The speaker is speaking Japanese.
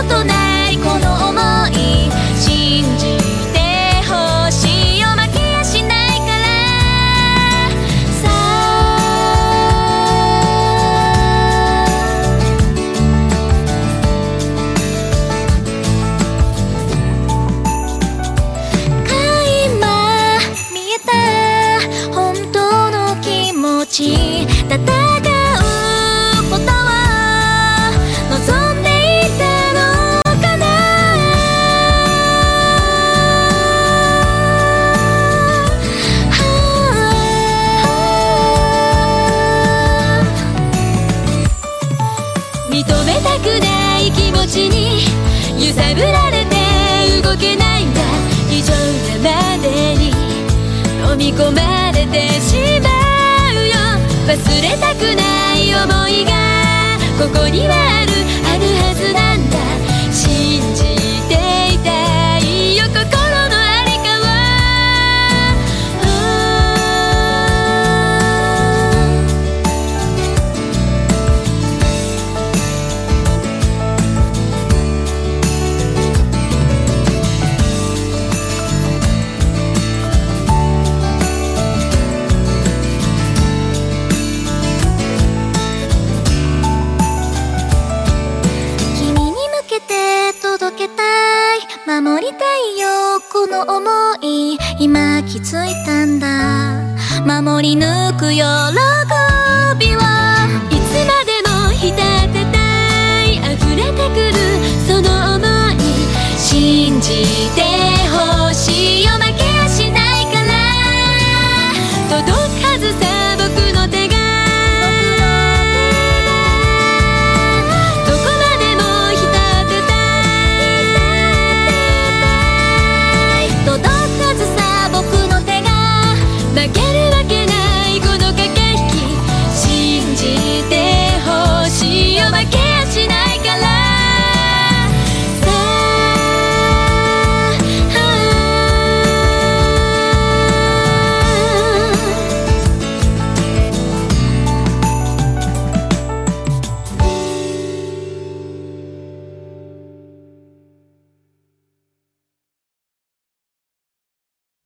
ことないこの想い信じてほしいよ負けやしないからさ垣間見えた本当の気持ち戦うことを望んでいたのかな認めたくない気持ちに揺さぶられて動けないんだ異常なまでに飲み込まれてしまうよ忘れたくない想いがここにはあるはずなんだ信じていたいよ心のありかを届けたい守りたいよこの想い今気づいたんだ守り抜く喜びをいつまでも浸ってたい溢れてくるその想い信じて